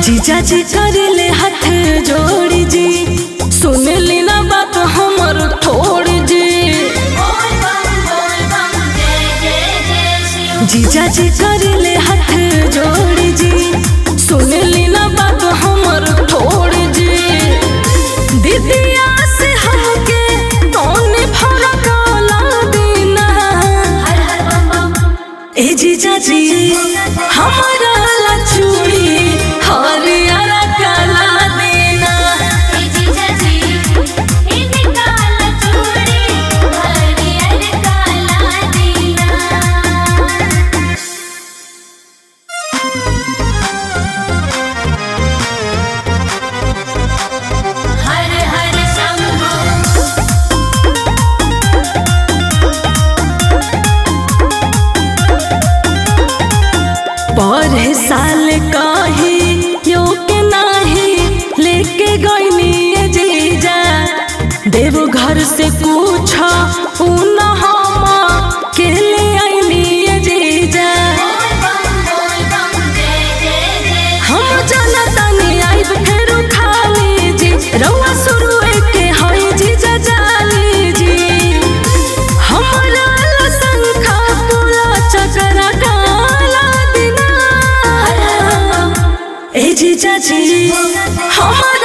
जीजा जी करिले हाथ जोड़ी जी, सुन लेना बात हमर थोड़ी जी। जीजा जी करिले हाथ जोड़ी जी, सुन लेना बात हमर थोड़ी जी। दीदिया से हमके तोने फरक ला देना। ए जीजा जी हमारा ला चूड़ी हरियर काला देना। ए जीजा जी इनका ला चूड़ी हरियर काला देना। हर हर शंभो पढ़े साल कही यो के नाही लेके गईनी जीजा, देव घर से कुछ उन हम के ले आईनी जीजा। बोल बम जय जय जय। हम जनतानी आइब फेरू खाली जी, रउआ शुरू के हई जीजा जाली जी। हमरा ला शंखा पूरा चकरा काला दिना। ए जीजा जी हमारा